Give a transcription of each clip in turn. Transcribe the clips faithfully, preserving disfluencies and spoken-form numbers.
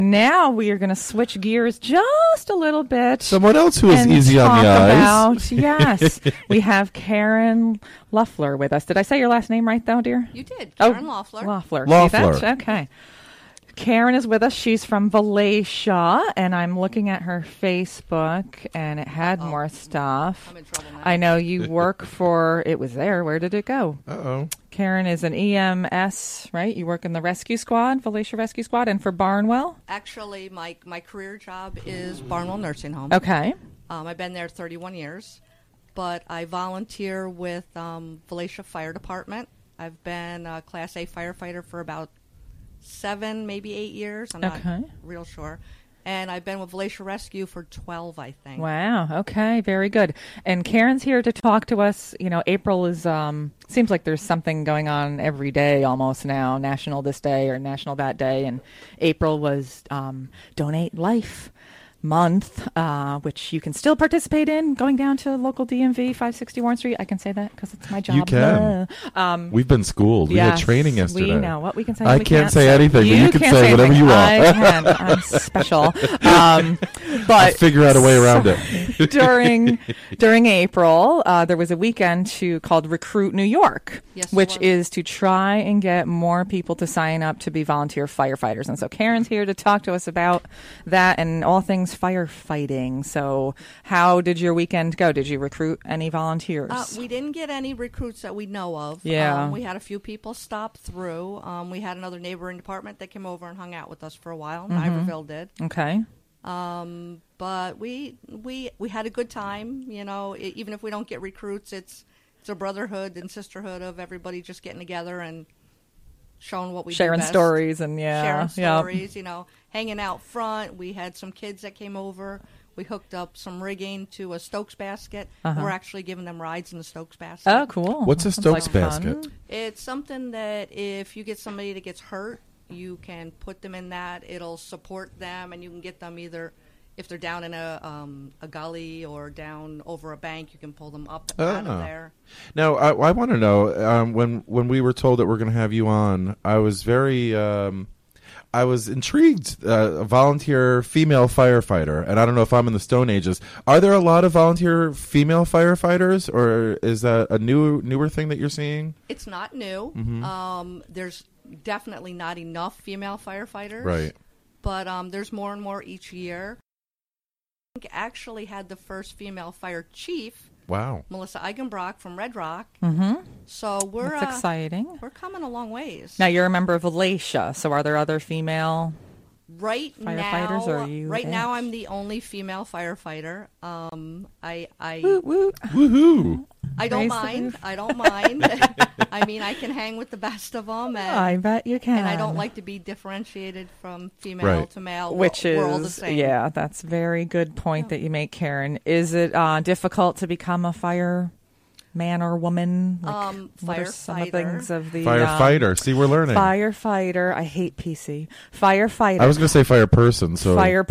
Now we are going to switch gears just a little bit. Someone else who is and easy on the talk eyes. About, yes, we have Karen Loeffler with us. Did I say your last name right, though, dear? You did. Karen oh, Loeffler. Loeffler. Loeffler. See that? Okay. Karen is with us. She's from Valatia, and I'm looking at her Facebook, and it had Uh-oh. more stuff. I'm in trouble now. I know you work for, it was there. Where did it go? Uh-oh. Karen is an E M S, right? You work in the rescue squad, Valatia Rescue Squad, and for Barnwell? Actually, my, my career job is Barnwell Nursing Home. Okay. Um, I've been there thirty-one years, but I volunteer with um, Valatia Fire Department. I've been a Class A firefighter for about seven, maybe eight years. I'm not okay. real sure. And I've been with Valatia Rescue for twelve, I think. Wow. Okay. Very good. And Karen's here to talk to us. You know, April is, um, seems like there's something going on every day almost now, National this day or National that day. And April was um, Donate Life Month, uh, which you can still participate in, going down to local D M V, five sixty Warren Street. I can say that because it's my job. You can. Um, We've been schooled. Yes, we had training yesterday. we know what we can say. I we can't, can't say, say anything, you but you can can't say, say whatever anything. you want. I can. I'm special. Um, but I'll figure out a way around so it. during during April, uh, there was a weekend to called Recruit New York, yes, which is to try and get more people to sign up to be volunteer firefighters. And so Karen's here to talk to us about that and all things firefighting. So how did your weekend go? Did you recruit any volunteers? Uh, we didn't get any recruits that we know of. Yeah. Um, we had a few people stop through. Um, we had another neighboring department that came over and hung out with us for a while. Mm-hmm. Niverville did. Okay. Um, but we we we had a good time. You know, I, even if we don't get recruits, it's it's a brotherhood and sisterhood of everybody just getting together and showing what we sharing do best. stories and yeah, sharing yep. stories. You know, hanging out front. We had some kids that came over. We hooked up some rigging to a Stokes basket. Uh-huh. We're actually giving them rides in the Stokes basket. Oh, cool. What's a Sounds Stokes like basket? fun. It's something that if you get somebody that gets hurt, you can put them in that. It'll support them, and you can get them either if they're down in a um, a gully or down over a bank, you can pull them up Oh. out of there. Now, I, I want to know, um, when, when we were told that we're going to have you on, I was very... Um, I was intrigued, uh, a volunteer female firefighter, and I don't know if I'm in the Stone Ages. Are there a lot of volunteer female firefighters, or is that a new newer thing that you're seeing? It's not new. Mm-hmm. Um, there's definitely not enough female firefighters. Right. But um, there's more and more each year. I think actually had the first female fire chief, Wow. Melissa Eigenbrock from Red Rock. Mm-hmm. So we're That's uh, exciting. we're coming a long ways. Now you're a member of Valatia, so are there other female right firefighters, now, or are you right there? now I'm the only female firefighter. Um, I I Woot, woot. Woohoo. I don't Praise the mind. Lord. I don't mind. I mean, I can hang with the best of them, and, I bet you can. and I don't like to be differentiated from female Right. to male. Which we're, is, we're all the same. yeah, that's a very good point that you make, Karen. Is it uh, difficult to become a fireman or woman? Like, Um, what are some of the firefighter. things of the Firefighter. Um, See, we're learning. firefighter. I hate P C. Firefighter. I was going to say fire person, so... fire.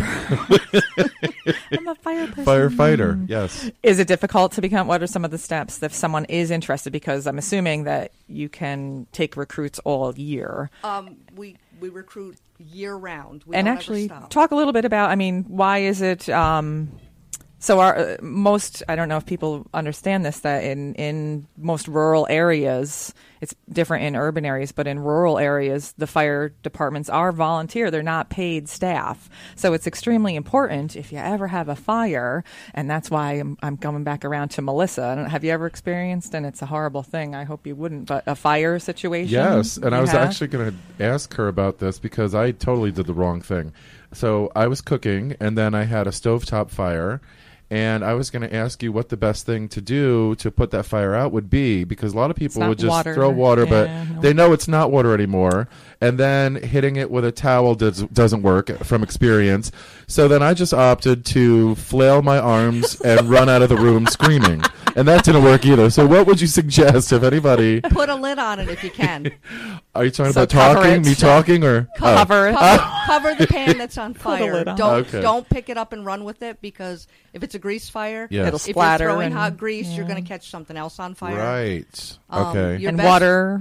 I'm a fire person. Firefighter, yes. Is it difficult to become? What are some of the steps if someone is interested? Because I'm assuming that you can take recruits all year. Um, we we recruit year round. We and don't actually, ever stop. talk a little bit about. I mean, why is it? Um, so our uh, most. I don't know if people understand this. That in in most rural areas, it's different in urban areas, but in rural areas, the fire departments are volunteer. They're not paid staff. So it's extremely important if you ever have a fire, and that's why I'm, I'm coming back around to Melissa. I don't, have you ever experienced, and it's a horrible thing, I hope you wouldn't, but a fire situation? Yes, and You I was have? actually going to ask her about this because I totally did the wrong thing. So I was cooking, and then I had a stovetop fire, and I was going to ask you what the best thing to do to put that fire out would be, because a lot of people not would just water. throw water, Yeah, but no. they know it's not water anymore, and then hitting it with a towel does, doesn't work from experience. So then I just opted to flail my arms and run out of the room screaming, and that didn't work either. So what would you suggest if anybody... Put a lid on it if you can. Are you talking So about cover talking, it. me talking, or... oh. Cover it. Cover, cover the pan that's on Put a fire. lid on. Don't Okay. don't pick it up and run with it, because if it's a grease fire, Yes. It'll if splatter you're throwing and- hot grease, you're yeah. going to catch something else on fire. Right. Um, Okay. your And best- water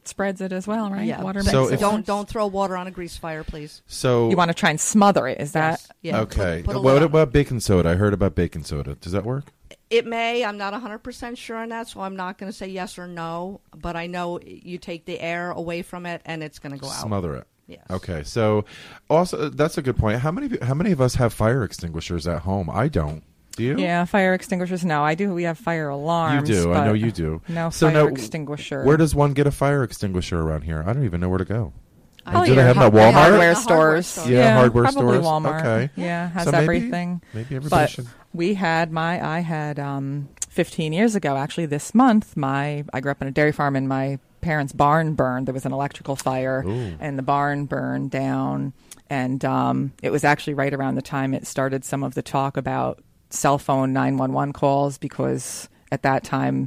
spreads it as well, right? Yeah. Water So makes if- it Don't worse. don't throw water on a grease fire, please. So You want to try and smother it? Is that Yes. Yeah. okay? Put, put a what lid on about baking soda? I heard about baking soda. Does that work? it. It may. I'm not one hundred percent sure on that, so I'm not going to say yes or no. But I know you take the air away from it, and it's going to go out. Smother it. Yes. Okay. So also that's a good point. How many how many of us have fire extinguishers at home? I don't. Do you? Yeah, fire extinguishers. No, I do. We have fire alarms. You do. I but know you do. No So fire now, extinguisher. Where does one get a fire extinguisher around here? I don't even know where to go. I do they think have them at the Walmart? Hardware the hardware stores. store. Yeah, hardware probably stores. Walmart. Okay. Yeah, has So maybe- everything. Maybe everybody But should. we had my, I had um, fifteen years ago, actually this month, my, I grew up in a dairy farm and my parents' barn burned. There was an electrical fire Ooh. and the barn burned down. And um, it was actually right around the time it started some of the talk about cell phone nine one one calls, because at that time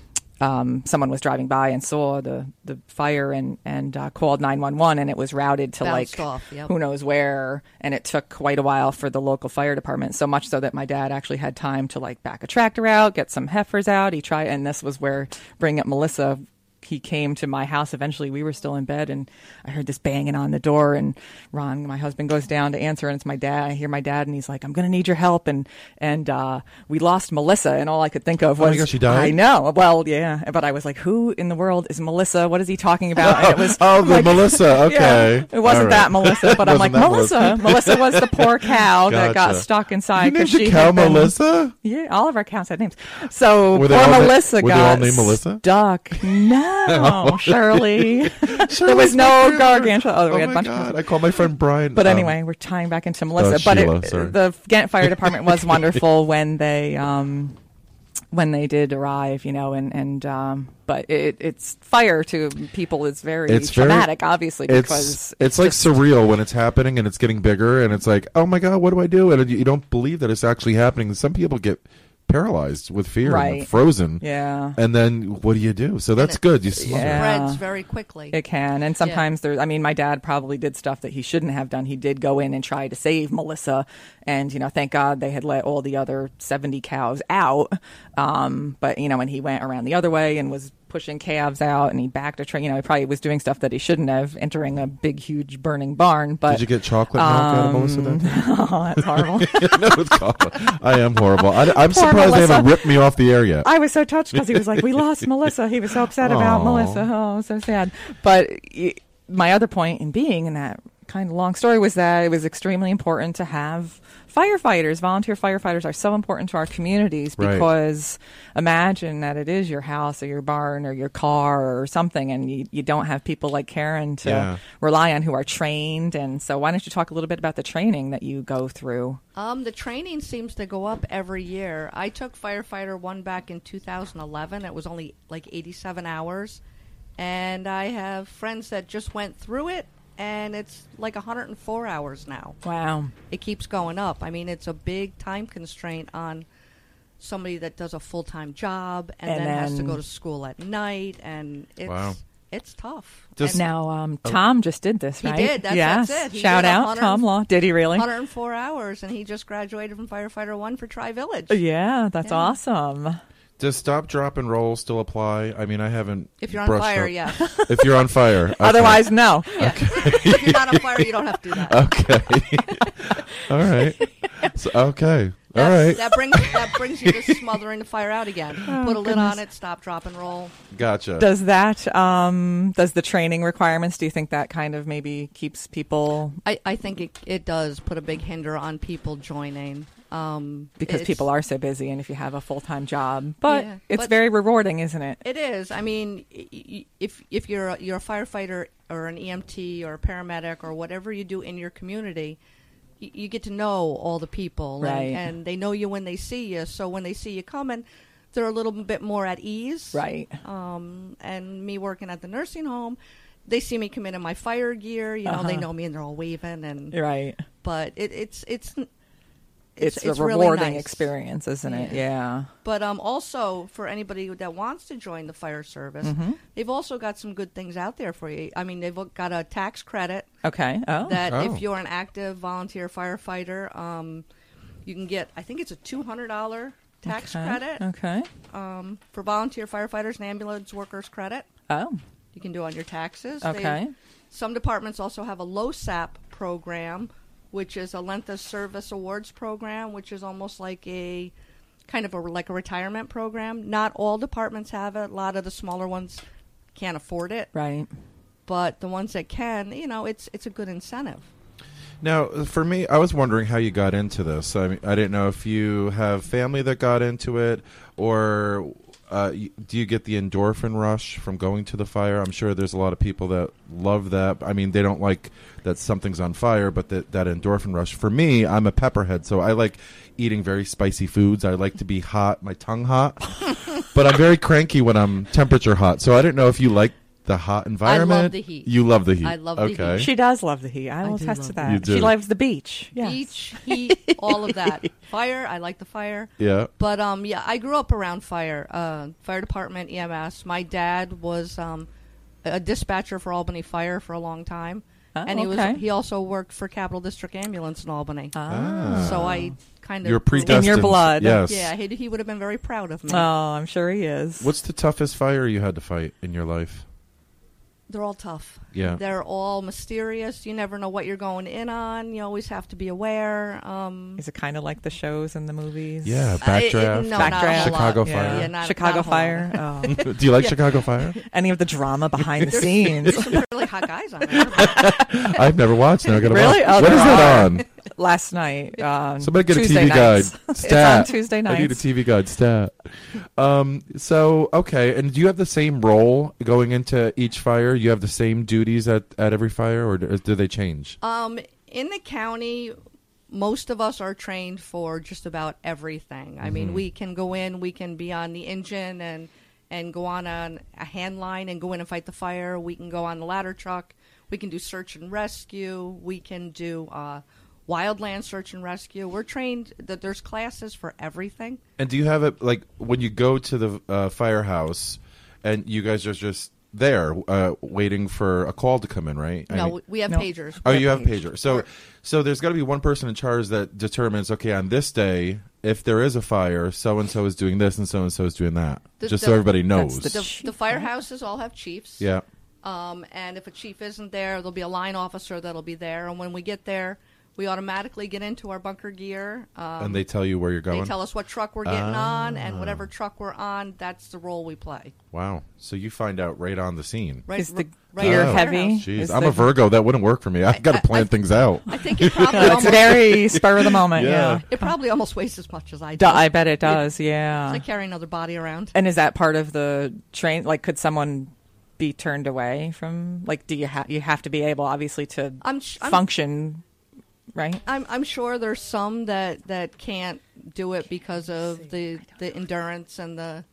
um, someone was driving by and saw the, the fire and, and uh, called nine one one, and it was routed to Bounced like off, yep. who knows where, and it took quite a while for the local fire department, so much so that my dad actually had time to like back a tractor out, get some heifers out. He tried, and this was where Bring Up Melissa, he came to my house. Eventually we were still in bed and I heard this banging on the door, and Ron, my husband, goes down to answer, and it's my dad. I hear my dad and he's like, I'm going to need your help. And, and, uh, we lost Melissa, and all I could think of Oh my was, gosh, she died? I know. Well, yeah. But I was like, who in the world is Melissa? What is he talking about? And it was Oh, the like- Melissa. Okay. Yeah, it wasn't All that right. Melissa, but I'm like, Wasn't that Melissa. Melissa was the poor cow that got Gotcha. stuck inside You because named she your cow had been- Melissa? Yeah, all of our cows had names. So Were they poor all na- Melissa were they got all named Melissa? stuck. No, Shirley. There Shirley's was my no favorite. gargantua. Oh, Oh we had a my bunch God. of. I call my friend Brian. But um, anyway, we're tying back into Melissa. uh, but Sheila, it, sorry. the Gannett Fire Department was wonderful when they um, when they did arrive, you know, and and um, but it, it's fire to people is very It's very- traumatic, obviously, it's because it's like just- surreal when it's happening and it's getting bigger and it's like, oh my God, what do I do? And you, you don't believe that it's actually happening. Some people get paralyzed with fear and Right. frozen. Yeah. And then what do you do? So that's it- good. You smother Yeah. it. Spreads very quickly. It can, and sometimes there's. I mean, my dad probably did stuff that he shouldn't have done. He did go in and try to save Melissa, and you know, thank God they had let all the other seventy cows out. Um, but you know, when he went around the other way and was pushing calves out, and he backed a train, you know, he probably was doing stuff that he shouldn't have, entering a big, huge, burning barn. But Did you get chocolate milk out of Melissa that time? oh, that's horrible. no, it's chocolate. I am horrible. I, I'm Poor surprised they haven't Melissa. ripped me off the air yet. I was so touched because he was like, "We lost Melissa." He was so upset about Aw. Melissa. Oh, so sad. But y- my other point in being in that kind of long story was that it was extremely important to have firefighters. Volunteer firefighters are so important to our communities Right. because imagine that it is your house or your barn or your car or something, and you, you don't have people like Karen to Yeah. rely on who are trained. And so, why don't you talk a little bit about the training that you go through? Um, the training seems to go up every year. I took firefighter one back in two thousand eleven. It was only like eighty-seven hours, and I have friends that just went through it, and it's like one hundred four hours now. Wow. It keeps going up. I mean, it's a big time constraint on somebody that does a full-time job and, And then, has to then- go to school at night, and it's Wow. it's tough. Just- And Now, um, Tom just did this, He right? did. That's- yes. that's it. He Shout did out, one hundred Tom Law. Did he really? one hundred four hours, and he just graduated from firefighter one for Tri Village. Yeah, that's Yeah. awesome. Does stop, drop, and roll still apply? I mean, I haven't. If you're on brushed fire, up. yes. If you're on fire. Okay. Otherwise, no. Yeah. If you're not on fire, you don't have to do that. Okay. All right. So, okay. All That's- right. That brings that brings you to smothering the fire out again. Oh, Put a lid goodness. on it, stop, drop, and roll. Gotcha. Does that, um, does the training requirements, do you think that kind of maybe keeps people, I, I think it, it does put a big hinder on people joining. Um, because it's- people are so busy and if you have a full-time job, but Yeah, it's but- very rewarding, isn't it? It is. I mean, y- y- if if you're a, you're a firefighter or an E M T or a paramedic or whatever you do in your community, y- you get to know all the people, Right. and, and they know you when they see you. So when they see you coming, they're a little bit more at ease. Right. Um, and me working at the nursing home, they see me come in in my fire gear. You know, they Uh-huh. know me and they're all waving. And Right. but it, it's it's. It's, it's a really rewarding nice. experience, isn't it? Yeah. Yeah. But um, also for anybody that wants to join the fire service, Mm-hmm. they've also got some good things out there for you. I mean, they've got a tax credit Okay. Oh. that Oh. if you're an active volunteer firefighter, um, you can get. I think it's a two hundred dollar tax okay. credit Okay. um, for volunteer firefighters and ambulance workers credit. Oh. you can do on your taxes. Okay. They, some departments also have a LOSAP program, which is a length of service awards program, which is almost like a kind of a like a retirement program. Not all departments have it. A lot of the smaller ones can't afford it. Right. But the ones that can, you know, it's it's a good incentive. Now, for me, I was wondering how you got into this. I mean, I didn't know if you have family that got into it, or uh, y- do you get the endorphin rush from going to the fire? I'm sure there's a lot of people that love that. I mean, they don't like that something's on fire, but that, that endorphin rush. For me, I'm a pepperhead, so I like eating very spicy foods. I like to be hot, my tongue hot. But I'm very cranky when I'm temperature hot. So I didn't know if you like the hot environment. I love the heat. You love the heat. I love the okay. heat. She does love the heat. I I will do attest love to it. that. You do. She loves the beach. Yes. Beach, heat, all of that. Fire, I like the fire. Yeah. But um, yeah, I grew up around fire, uh, fire department, E M S. My dad was um, a dispatcher for Albany Fire for a long time, Oh, and he okay. was he also worked for Capital District Ambulance in Albany. Ah. So I kind of You're grew up- predestined. In your blood. Yes. Yeah, he he would have been very proud of me. Oh, I'm sure he is. What's the toughest fire you had to fight in your life? They're all tough. Yeah. They're all mysterious. You never know what you're going in on. You always have to be aware. Um, Is it kind of like the shows and the movies? Yeah, I- it- Backdraft. no, not a Backdraft. whole Chicago lot. Fire. Yeah, yeah, not, Chicago not a whole Fire. lot. Oh. Do you like Chicago Fire? Any of the drama behind the scenes? There's some really hot guys on it. I've never watched. Now I gotta Really? watch. Oh, What there is that are. on? Last night. Um, Somebody get Tuesday a T V nights. guide. It's Stat. on Tuesday I need a nights. T V guide stat. Um, so okay, and do you have the same role going into each fire? You have the same duties at, at every fire, or do, do they change? Um, in the county, most of us are trained for just about everything. I mean, we can go in, we can be on the engine and and go on a, a hand line and go in and fight the fire. We can go on the ladder truck. We can do search and rescue. We can do uh, wildland search and rescue. We're trained that there's classes for everything. And do you have it like when you go to the uh, firehouse, and you guys are just there uh, waiting for a call to come in, right? I No, mean- we have No. pagers. Oh, We you have a pagers. pager. So, We're- so there's got to be one person in charge that determines, okay, on this day, if there is a fire, so and so is doing this and so and so is doing that, The- just the- so everybody That's knows. the- the, Chief, the firehouses all have chiefs. Yeah. Um, and if a chief isn't there, there'll be a line officer that'll be there. And when we get there, we automatically get into our bunker gear. Um, And they tell you where you're going. they tell us what truck we're getting Ah. on, and whatever truck we're on, that's the role we play. Wow. So you find out right on the scene. Right, Is the right gear in the heavy? warehouse. Jeez, Is I'm the- a Virgo. That wouldn't work for me. I've got to I- plan I- things out. I think it probably No, it's almost, very spur of the moment. Yeah. Yeah. it probably almost weighs as much as I do. Do- I bet it does. Yeah. It's like carrying another body around. And is that part of the train? Like, could someone be turned away from? Like, do you have you have to be able, obviously, to I'm, sh- I'm function, right? I'm I'm sure there's some that, that can't do it because of the, the endurance and the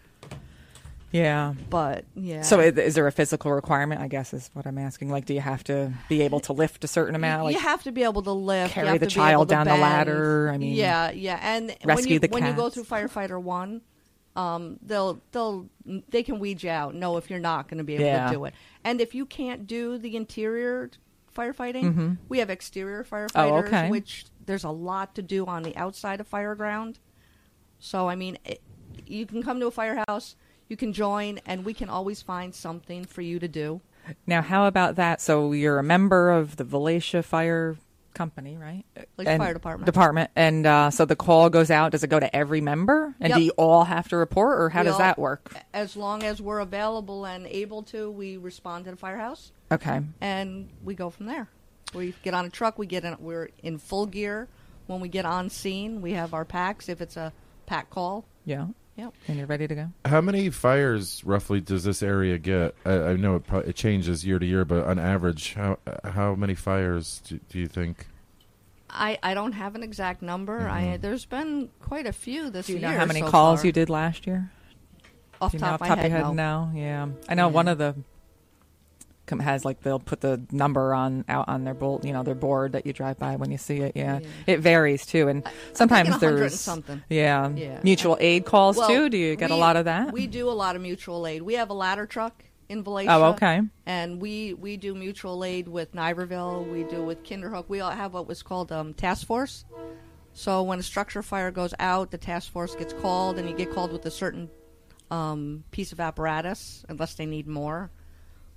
Yeah. but yeah. So, is, is there a physical requirement? I guess is what I'm asking. Like, do you have to be able to lift a certain amount? Like, you have to be able to lift, you carry have the to be able child to down the bend. ladder, I mean, yeah, yeah, and when rescue you the when you go cats. through firefighter one, um, they'll they'll they can weed you out. Know if you're not going to be able Yeah. to do it, and if you can't do the interior firefighting, we have exterior firefighters, Mm-hmm. Oh, okay. which there's a lot to do on the outside of fireground. So I mean, it, you can come to a firehouse. You can join, and we can always find something for you to do. now, how about that? So, you're a member of the Valatia Fire Company, right? Like And- fire department. Department, and uh, so the call goes out. Does it go to every member? And Yep. do you all have to report, or how We does all- that work? As long as we're available and able to, we respond to the firehouse, Okay. and we go from there. We get on a truck. We get in. We're in full gear when we get on scene. We have our packs if it's a pack call. Yeah. Yep. And you're ready to go. How many fires roughly does this area get? I, I know it, probably, it changes year to year, but on average, how how many fires do, do you think? I, I don't have an exact number. I there's been quite a few this Do you year. know how many so calls far. you did last year? Off Do you know top off of top my of your head? head? No. No. Yeah. I know Yeah. one of the com- has like they'll put the number on out on their bolt, you know, their board that you drive by when you see it. Yeah. Yeah. It varies too, and sometimes thinking a hundred and there's something. Yeah. Yeah. Mutual aid calls Well, too. Do you get a we- lot of that? We do a lot of mutual aid. We have a ladder truck in Valatia. Oh, okay. And we, we do mutual aid with Niverville. We do with Kinderhook. We all have what was called um, task force. So when a structure fire goes out, the task force gets called, and you get called with a certain um, piece of apparatus, unless they need more.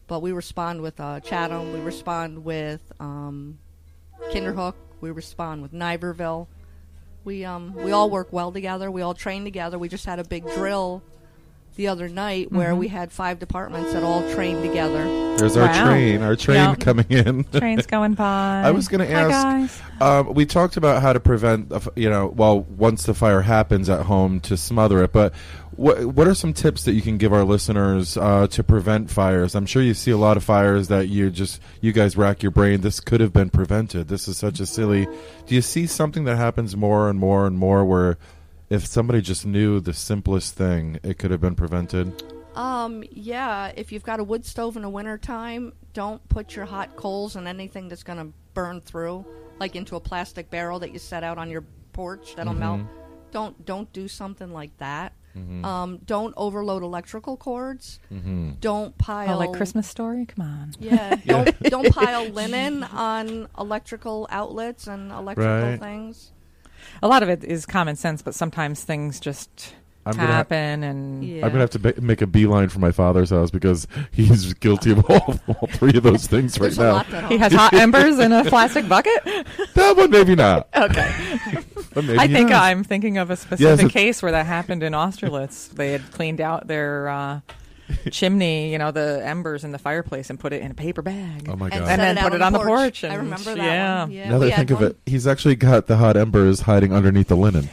but we respond with uh, Chatham. We respond with um, Kinderhook. We respond with Niverville. We um we all work well together. We all train together. We just had a big drill the other night where Mhm. we had five departments that all trained together. There's our Wow. train, our train Yeah. coming in. Trains going by. I was going to Hi, ask. guys. Um, we talked about how to prevent, a f- you know, well, once the fire happens at home to smother it. But what what are some tips that you can give our listeners uh, to prevent fires? I'm sure you see a lot of fires that you just you guys rack your brain. This could have been prevented. This is such a silly. Do you see something that happens more and more and more where if somebody just knew the simplest thing, it could have been prevented? Um, yeah, if you've got a wood stove in the wintertime, don't put your hot coals in anything that's going to burn through, like into a plastic barrel that you set out on your porch that'll Mhm. melt. Don't don't do something like that. Mhm. Um, don't overload electrical cords. Mm-hmm. Don't pile Oh, like Christmas Story? Come on. Yeah, don't don't pile linen on electrical outlets and electrical Right. things. A lot of it is common sense, but sometimes things just I'm gonna ha- happen and Yeah. I'm gonna have to ba- make a beeline for my father's house because he's guilty of all, all three of those things right There's a now. lot that he has hot embers in a plastic bucket. That one, maybe not. Okay. But maybe I think not. I'm thinking of a specific it's- case where that happened in Austerlitz. They had cleaned out their uh, chimney, you know, the embers in the fireplace, and put it in a paper bag. Oh my god! And And set then it put out it on on the the porch. porch. I and- remember that yeah. one. Yeah, now that we I think had of one. it, he's actually got the hot embers hiding underneath the linen.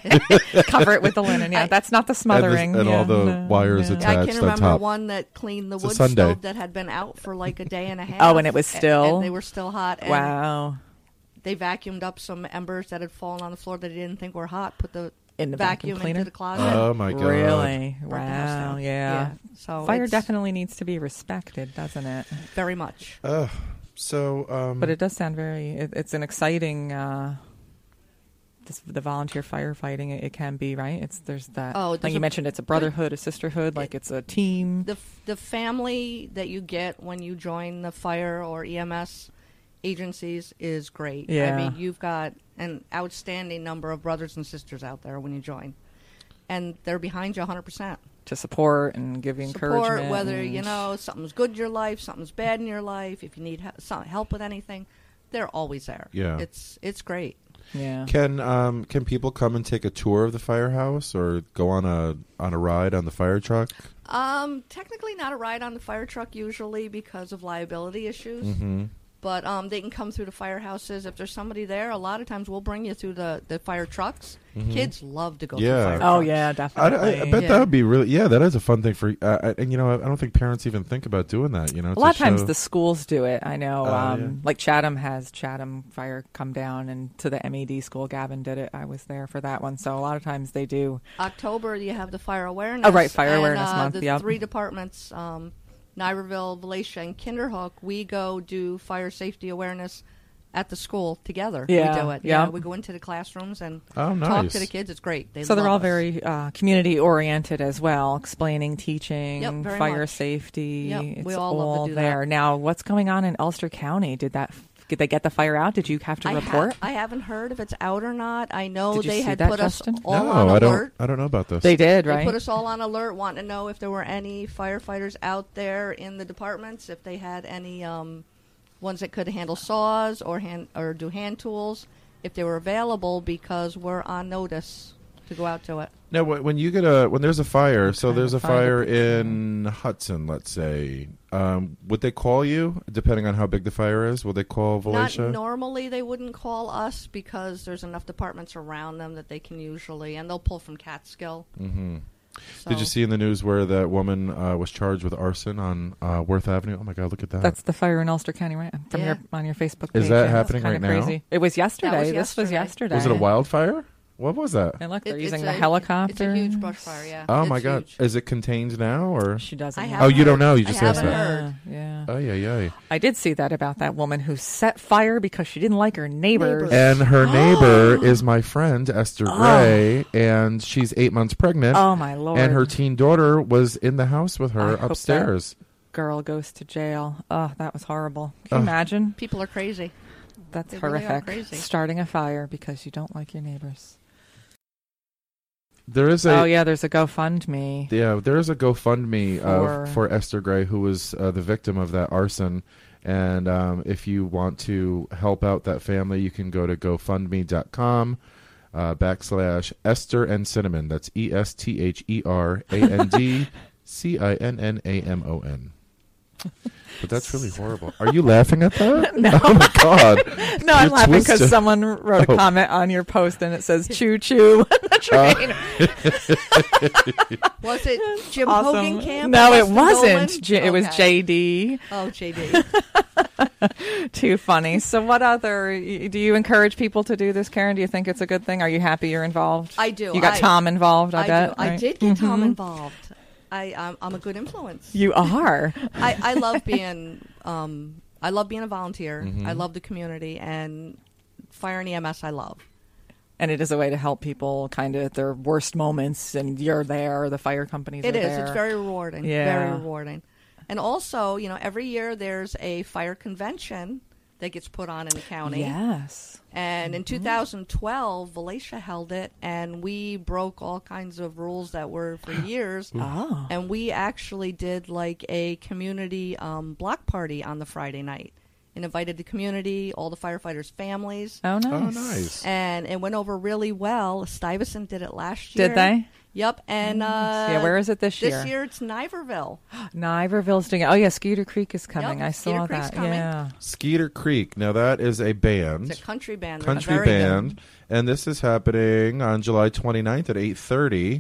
Cover it with the linen. Yeah, I- that's not the smothering. and yeah, all the no, wires no. attached. I That's can on remember top. one that cleaned the It's a wood Sunday. stove that had been out for like a day and a half. Oh, and it was a- still? and they were still hot. And Wow. They vacuumed up some embers that had fallen on the floor that they didn't think were hot. Put the, In the vacuum vacuum cleaner? into the closet. Oh my god! Really? burnt the house Wow. down. Yeah. So Fire it's definitely needs to be respected, doesn't it? very much. Ugh. so, um, But it does sound very. It, it's an exciting. Uh, this, the volunteer firefighting. It, it can be right. It's there's that. Oh, like there's you a- mentioned, it's a brotherhood, a sisterhood. Like it's a team. The f- the family that you get when you join the fire or E M S agencies is great. Yeah. I mean, you've got an outstanding number of brothers and sisters out there when you join, and they're behind you one hundred percent. To support and give you Support, encouragement. whether you and- know something's good in your life, something's bad in your life. If you need he- some help with anything, they're always there. Yeah. it's it's great. Yeah. Can um can people come and take a tour of the firehouse or go on a on a ride on the fire truck? Um, technically not a ride on the fire truck usually because of liability issues. Mm-hmm. But um, they can come through the firehouses. If there's somebody there, a lot of times we'll bring you through the, the fire trucks. Mhm. Kids love to go Yeah. through fire Oh trucks. yeah, I, definitely. I, I bet Yeah. that would be really yeah. That is a fun thing for uh, I- and you know I don't think parents even think about doing that. You know, A to lot of times show- the schools do it. I know, Oh, um, yeah. like Chatham has Chatham Fire come down and to the M E D school. Gavin did it. I was there for that one. So a lot of times they do. October, you have the fire awareness. Oh, right, Fire and, Awareness uh, Month, The yep. three departments, um, Niverville, Valatia, and Kinderhook, we go do fire safety awareness at the school together. Yeah, we do it. yeah. Yeah, we go into the classrooms and Oh, talk nice. to the kids. It's great. They So they're love all us. very uh, community oriented as well, explaining, teaching, Yep, very fire much. safety. Yep, It's we all love to do that. there. Now, what's going on in Ulster County? Did that? Did they get the fire out? Did you have to I, report? ha- I haven't heard if it's out or not. I know Did you they see had that, put Justin? us all no, on I don't. alert. I don't know about this. They did, They right? put us all on alert, wanting to know if there were any firefighters out there in the departments, if they had any um, ones that could handle saws or hand or do hand tools, if they were available, because we're on notice to go out to it. Now, wh- when you get a when there's a fire, so trying there's to a find the fire picture. in Hudson, let's say. Um, would they call you depending on how big the fire is? Will they call Not Valatia? normally they wouldn't call us because there's enough departments around them that they can usually, and they'll pull from Catskill. Mm-hmm. So. Did you see in the news where that woman uh, was charged with arson on uh, Worth Avenue? Oh my God, look at that! That's the fire in Ulster County, right? From Yeah. your on your Facebook page. Is that Yeah, happening that's kinda right now? crazy. It was yesterday. This was yesterday. yesterday. was it a wildfire? What was that? And look, they're It- using it's the a- helicopter. It's a huge brush fire, yeah. Oh It's my God! huge. Is it contained now or? She doesn't. I know. haven't Oh, you don't heard. know. You I just asked haven't that. heard. Yeah. Oh yeah, yeah. I did see that about that woman who set fire because she didn't like her neighbors. Neighbors. And her neighbor is my friend Esther Gray, and she's eight months pregnant. Oh my lord! And her teen daughter was in the house with I her hope that- upstairs. girl goes to jail. Oh, that was horrible. Can Ugh. you imagine? People are crazy. That's They really are horrific. crazy. Starting a fire because you don't like your neighbors. There is a Oh yeah, there's a GoFundMe. yeah, there is a GoFundMe For- uh, for Esther Gray, who was uh, the victim of that arson. And um, if you want to help out that family, you can go to GoFundMe dot com uh, backslash Esther and Cinnamon. That's E S T H E R A N D C I N N A M O N. But that's really horrible. Are you laughing at that? No. Oh my God. No, I'm You're laughing because twisted. someone wrote a Oh. comment on your post and it says "choo choo" on the train. Was it Jim Awesome. Hogan camp? No, at it Weston wasn't. Dolan? J- It was Okay. J D. Oh, J D. Too funny. So, what other? y- Do you encourage people to do this, Karen? Do you think it's a good thing? Are you happy you're involved? I do. You got I- Tom involved. I, I bet. do. I right? did get Tom Mhm. involved. I, I'm, I'm a good influence. You are. I, I love being um, I love being a volunteer. Mhm. I love the community, and fire and E M S I love. And it is a way to help people kind of at their worst moments, and you're there. The fire companies It are is. there. It's very rewarding. Yeah. Very rewarding. And also, you know, every year there's a fire convention that gets put on in the county. Yes. And in Mm-hmm. two thousand twelve, Valatia held it, and we broke all kinds of rules that were for years. Oh. And we actually did like a community um, block party on the Friday night and invited the community, all the firefighters' families. Oh, nice. Oh, nice. And it went over really well. Stuyvesant did it last year. Did they? Yep. And uh, Yeah, where is it this year? This year it's Niverville. Niverville's doing it. Oh, yeah, Skeeter Creek is coming. Yep, I Skeeter saw Creek's that. coming. Yeah. Skeeter Creek. Now, that is a band. It's a country band. They're country very band, good. and this is happening on July twenty-ninth at eight thirty.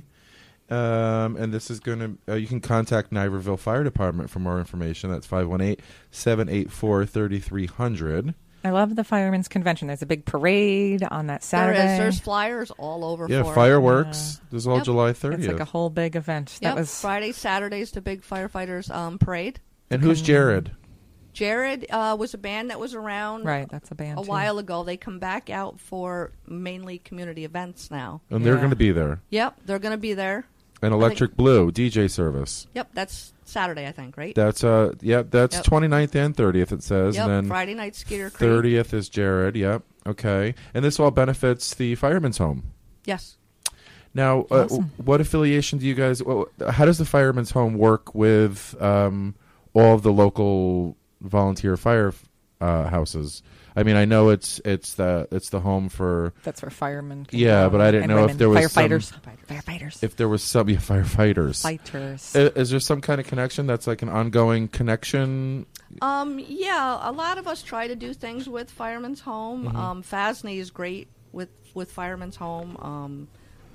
Um, and this is going to, uh, you can contact Niverville Fire Department for more information. That's five one eight, seven eight four, three three zero zero. I love the Firemen's Convention. There's a big parade on that There Saturday. is. There's flyers all over Yeah, for it. fireworks. This is all Yep. July It's thirtieth. like a whole big event. Yep. That was Friday, Saturday's the big firefighters um, parade. and who's Jared? Jared uh, was a band that was around right. That's a band a too. while ago. They come back out for mainly community events now. And they're Yeah. going to be there. Yep, they're going to be there. And Electric Blue, D J service. Yep, that's Saturday, I think, right? That's, uh, yeah, that's Yep. twenty-ninth and thirtieth, it says. Yep, and then Friday night, Skeeter Creek. thirtieth is Jared. Yep. Okay. And this all benefits the Fireman's Home. Yes. Now, uh, Awesome. what affiliation do you guys? Well, how does the Fireman's Home work with um, all of the local volunteer fire uh, houses? I mean, I know it's it's the it's the home for That's where firemen. Can Yeah, go, but I didn't and know if women. there was firefighters. some- Firefighters. if there was some yeah, firefighters. Fighters. I- Is there some kind of connection that's like an ongoing connection? Um, yeah, a lot of us try to do things with Fireman's Home. Mhm. Um, F A S N Y is great with, with Fireman's Home. Um,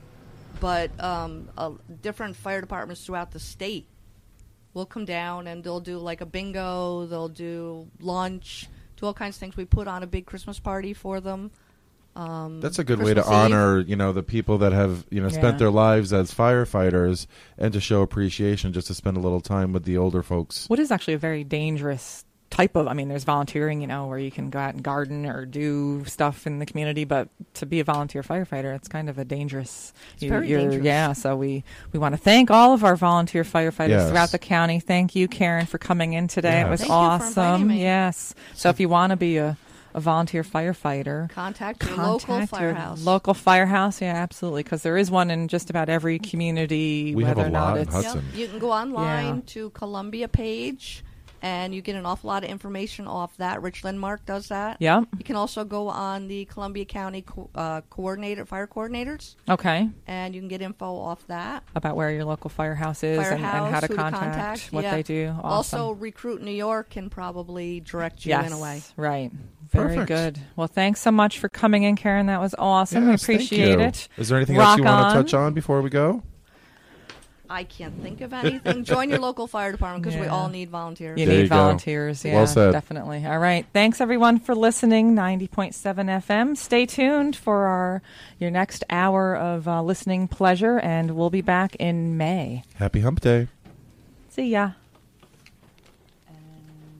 but um, uh, different fire departments throughout the state will come down and they'll do like a bingo, they'll do lunch, do all kinds of things. We put on a big Christmas party for them. Um, That's a good way to Christmas Eve. honor, you know, the people that have, you know, Yeah. spent their lives as firefighters, and to show appreciation, just to spend a little time with the older folks. What is actually a very dangerous type of, I mean, there's volunteering, you know, where you can go out and garden or do stuff in the community, but to be a volunteer firefighter, it's kind of a dangerous. It's very you're- dangerous. Yeah, so we, we want to thank all of our volunteer firefighters Yes. throughout the county. Thank you, Karen, for coming in today. Yes. It was Thank you for inviting awesome. me. Yes. So if you want to be a, a volunteer firefighter, Contact your local contact your firehouse. local firehouse, yeah, absolutely, because there is one in just about every community. We have whether a or not lot in it's Hudson. Yep. You can go online Yeah. to Columbia page, and you get an awful lot of information off that. Rich Lindmark does that. Yep. You can also go on the Columbia County co- uh, coordinator fire coordinators, Okay. and you can get info off that. About where your local firehouse is and, and how Firehouse, to who to contact, contact, what yeah. they do. Awesome. Also, Recruit New York can probably direct you yes, in a way. right. Very Perfect. good. Well, thanks so much for coming in, Karen. That was awesome. Yes, we thank appreciate you. it. Is there anything Rock else you want to on. touch on before we go? I can't think of anything. Join your local fire department because we Yeah. all need volunteers. You There need you go. volunteers. Yeah, Well said. definitely. All right. Thanks, everyone, for listening. ninety point seven F M. Stay tuned for our your next hour of uh, listening pleasure, and we'll be back in May. Happy Hump Day. See ya.